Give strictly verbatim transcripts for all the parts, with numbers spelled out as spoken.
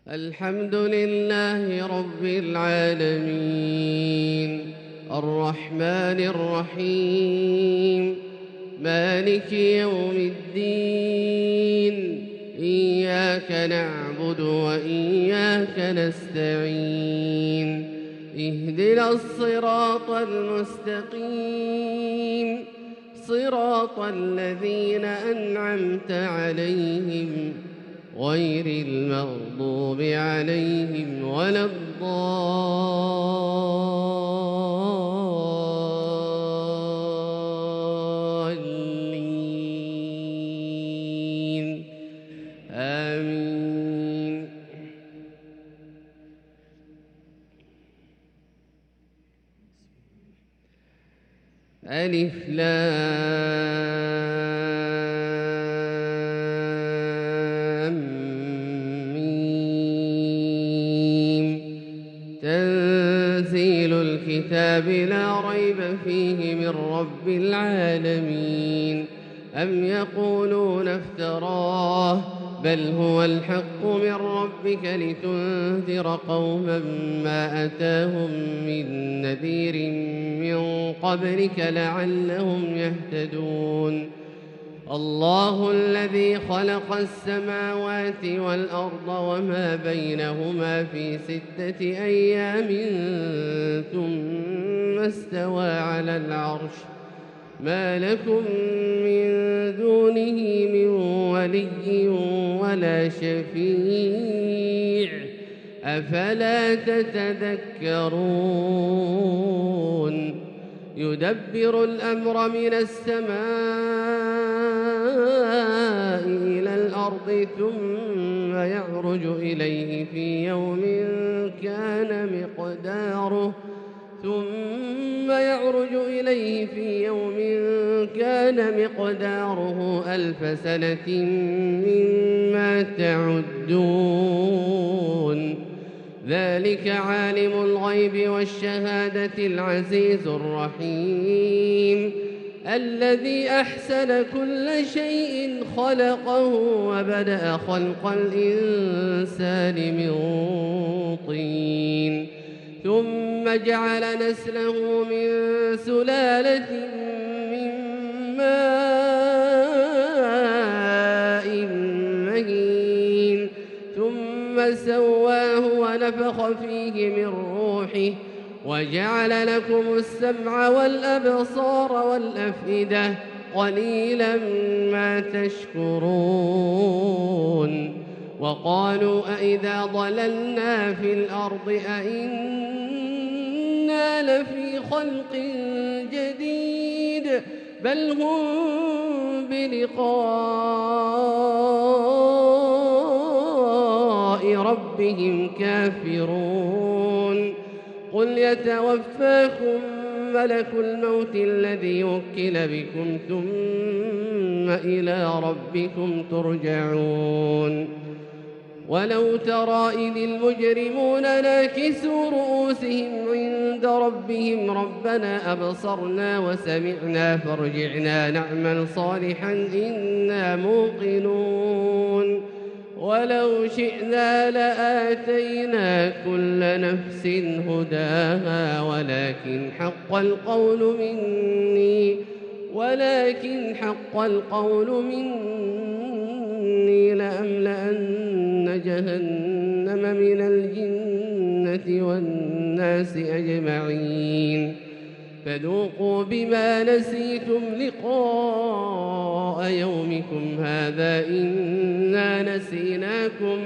الحمد لله رب العالمين الرحمن الرحيم مالك يوم الدين إياك نعبد وإياك نستعين اهدنا الصراط المستقيم صراط الذين أنعمت عليهم غير المغضوب عليهم ولا الضالين آمين. ألف لام ميم تنزيل الكتاب لا ريب فيه من رب العالمين. أم يقولون افتراه بل هو الحق من ربك لتنذر قوما ما أتاهم من نذير من قبلك لعلهم يهتدون. الله الذي خلق السماوات والأرض وما بينهما في ستة أيام ثم استوى على العرش ما لكم من دونه من ولي ولا شفيع أفلا تتذكرون. يدبر الأمر من السماء إلى الأرض ثم يعرج إليه في يوم كان مقداره ثم يعرج إليه في يوم كان مقداره ألف سنة مما تعدون. ذلك عالم الغيب والشهادة العزيز الرحيم الذي أحسن كل شيء خلقه وبدأ خلق الإنسان من طين ثم جعل نسله من سلالة من ماء مهين ثم سواه ونفخ فيه من روحه وجعل لكم السمع والأبصار والأفئدة قليلا ما تشكرون. وقالوا أئذا ضللنا في الأرض أئنا لفي خلق جديد بل هم بلقاء ربهم كافرون. قل يتوفاكم ملك الموت الذي وكل بكم ثم إلى ربكم ترجعون. ولو ترى إذ المجرمون ناكسوا رؤوسهم عند ربهم ربنا أبصرنا وسمعنا فارجعنا نعمل صالحا إنا موقنون. ولو شئنا لآتينا كل نفس هداها ولكن حق القول مني ولكن حق القول مني لأملأن جهنم من الجنة والناس أجمعين. فذوقوا بما نسيتم لقاء يومكم هذا إنا نسيناكم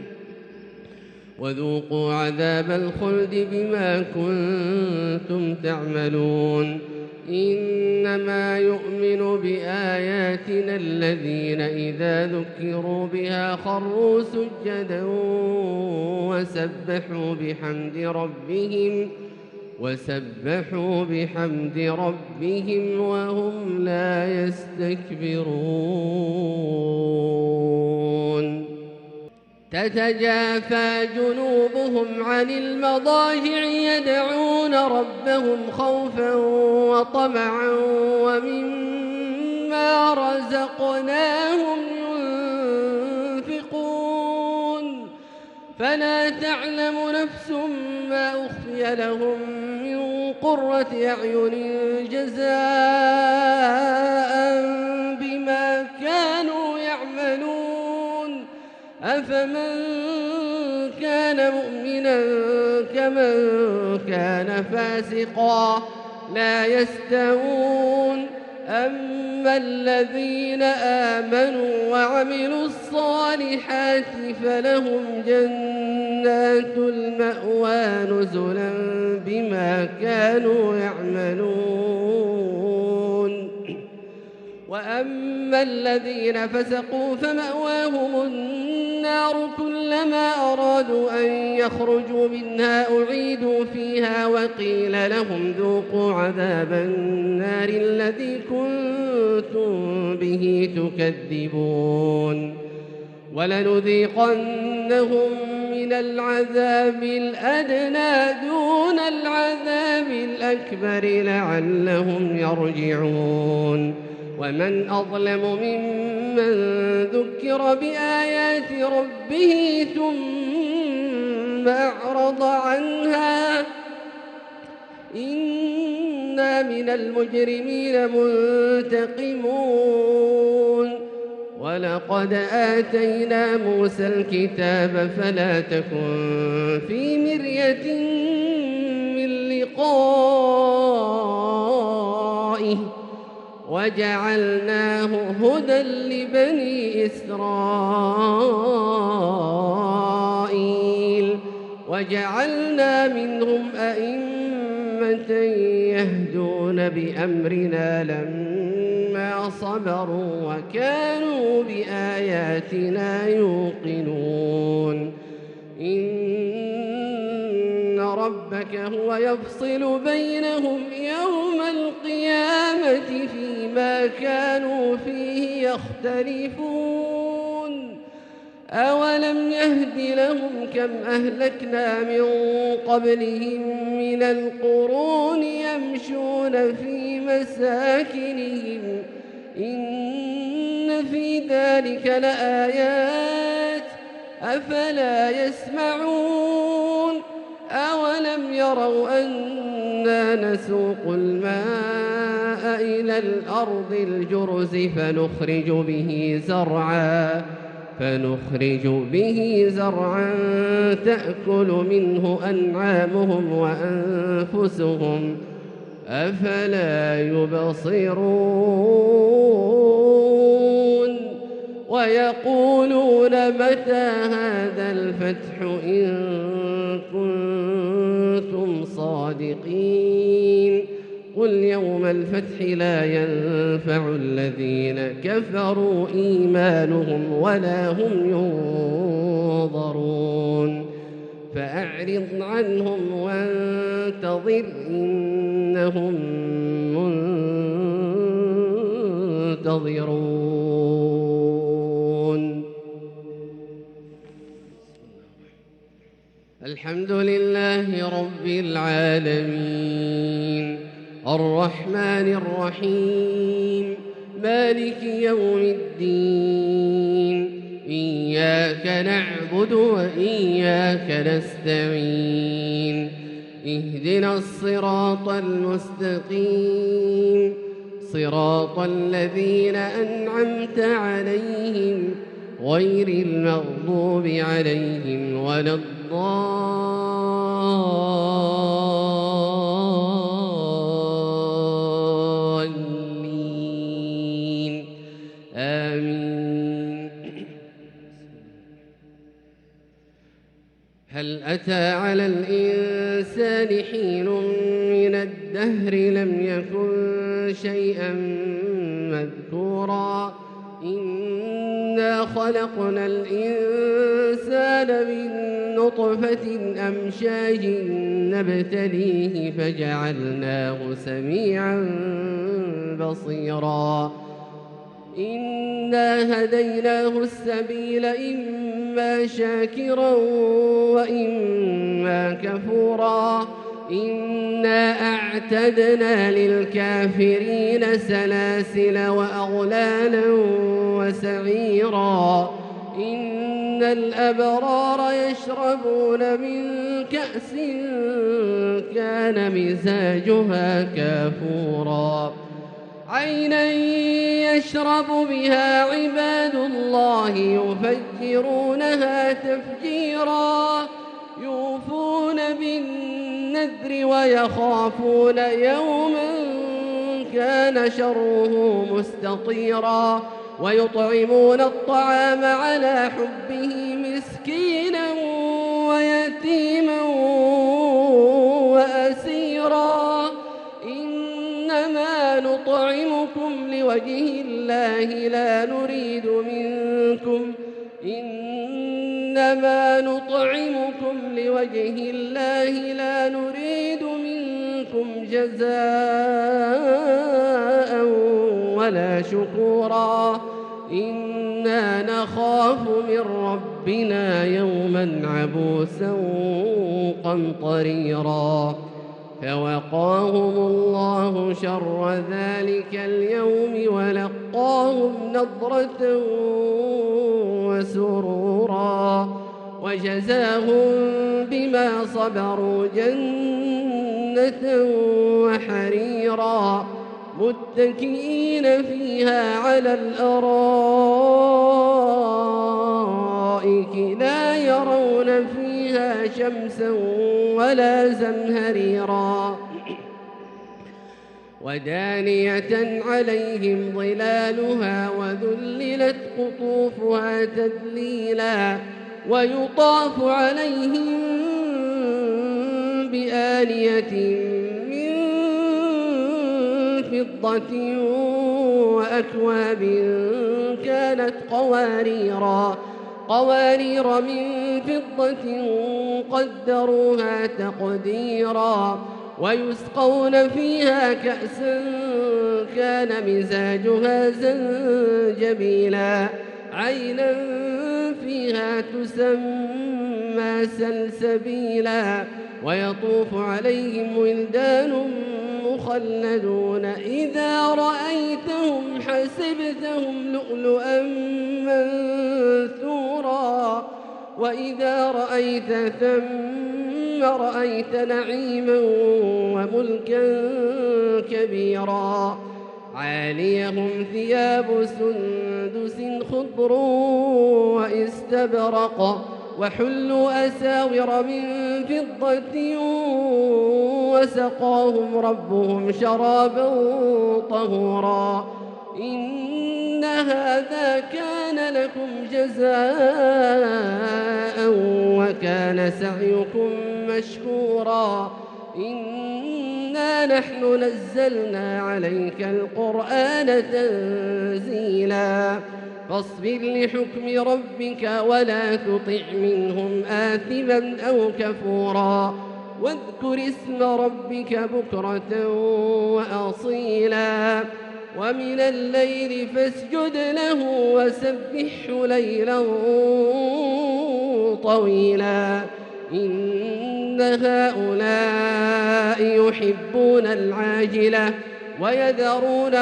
وذوقوا عذاب الخلد بما كنتم تعملون. إنما يؤمن بآياتنا الذين إذا ذكروا بها خروا سجدا وسبحوا بحمد ربهم وسبحوا بحمد ربهم وهم لا يستكبرون. تتجافى جنوبهم عن المضاجع يدعون ربهم خوفا وطمعا ومما رزقناهم ينفقون فلا تعلم نفس ما أخفي لهم من قرة أعين جزاء بما كانوا يعملون أفمن كان مؤمنا كمن كان فاسقا لا يستوون أما الذين آمنوا وعملوا الصالحات فلهم جنات المأوى نزلا بما كانوا يعملون وأما الذين فسقوا فمأواهم النار كلما أرادوا أن يخرجوا منها أعيدوا فيها وقيل لهم ذوقوا عذاب النار الذي كنتم به تكذبون ولنذيقنهم من العذاب الأدنى دون العذاب الأكبر لعلهم يرجعون ومن أظلم ممن ذكر بآيات ربه ثم أعرض عنها إنا من المجرمين منتقمون ولقد آتينا موسى الكتاب فلا تكن في مرية من لقائه وجعلناه هدى لبني إسرائيل وجعلنا منهم أئمة يهدون بأمرنا لما صبروا وكانوا بآياتنا يوقنون إن ربك هو يفصل بينهم يوم القيامة فيما كانوا فيه يختلفون أولم يهد لهم كم أهلكنا من قبلهم من القرون يمشون في مساكنهم إن في ذلك لآيات أفلا يسمعون أولم يروا أنا نسوق الماء إلى الأرض الجرز فنخرج به زرعا فنخرج به زرعا تأكل منه أنعامهم وأنفسهم أفلا يبصرون ويقولون متى هذا الفتح إن كنتم صادقين قل يوم الفتح لا ينفع الذين كفروا إيمانهم ولا هم ينظرون فأعرض عنهم وانتظر إنهم منتظرون الحمد لله رب العالمين الرحمن الرحيم مالك يوم الدين إياك نعبد وإياك نستعين اهدنا الصراط المستقيم صراط الذين أنعمت عليهم غير المغضوب عليهم ولا الضالين آمين. هل أتى على الإنسان حين من الدهر لم يكن شيئا مذكورا إنا خلقنا الإنسان من نطفة أمشاج نبتليه فجعلناه سميعا بصيرا إنا هديناه السبيل إما شاكرا وإما كفورا إنا أعتدنا للكافرين سلاسل وأغلالا وسعيرا إن إن الأبرار يشربون من كأس كان مزاجها كافورا عينا يشرب بها عباد الله يفجرونها تفجيرا يوفون بالنذر ويخافون يوما كان شره مستطيرا ويطعمون الطعام على حبه مسكينا ويتيما وأسيرا إنما نطعمكم لوجه الله لا نريد منكم إنما نطعمكم لوجه الله لا نريد منكم جزاء ولا شكورا إنا نخاف من ربنا يوما عبوسا قمطريرا فوقاهم الله شر ذلك اليوم ولقاهم نضرة وسرورا وجزاهم بما صبروا جنة وحريرا متكئين فيها على الأرائك لا يرون فيها شمسا ولا زمهريرا ودانية عليهم ظلالها وذللت قطوفها تذليلا ويطاف عليهم بآنية من فضة وأكواب كانت قواريرا قوارير من فضة قدروها تقديرا ويسقون فيها كأسا كان مزاجها زنجبيلا عينا فيها تسمى سلسبيلا ويطوف عليهم ولدان مخلدون إذا رأيتهم حسبتهم لؤلؤا منثورا وإذا رأيت ثم رأيت نعيما وملكا كبيرا عاليهم ثياب سندس خضر واستبرق وحلوا أساور من فضة وسقاهم ربهم شرابا طهورا إن هذا كان لكم جزاء وكان سعيكم مشكورا إنا نحن نزلنا عليك القرآن تنزيلا فاصبر لحكم ربك ولا تطع منهم آثما أو كفورا واذكر اسم ربك بكرة وأصيلا ومن الليل فاسجد له وسبحه ليلا طويلا إن هؤلاء يحبون العاجلة ويذرون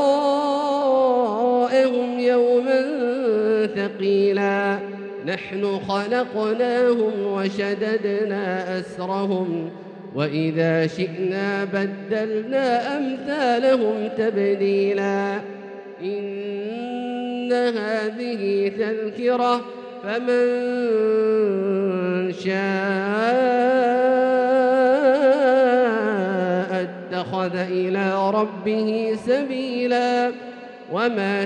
وراءهم يوما ثقيلا نحن خلقناهم وشددنا أسرهم وإذا شئنا بدلنا أمثالهم تبديلا إن هذه تذكرة فمن شاء اتخذ إلى ربه سبيلا وما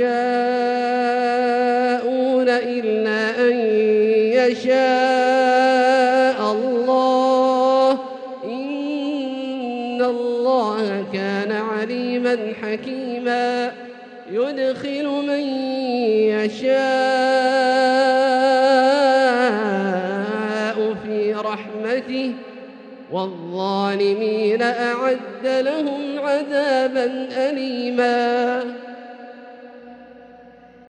تشاءون إلا أن يشاء الله إن الله كان عليما حكيما يدخل من يشاء في رحمته والظالمين أعد لهم عذابا أليما.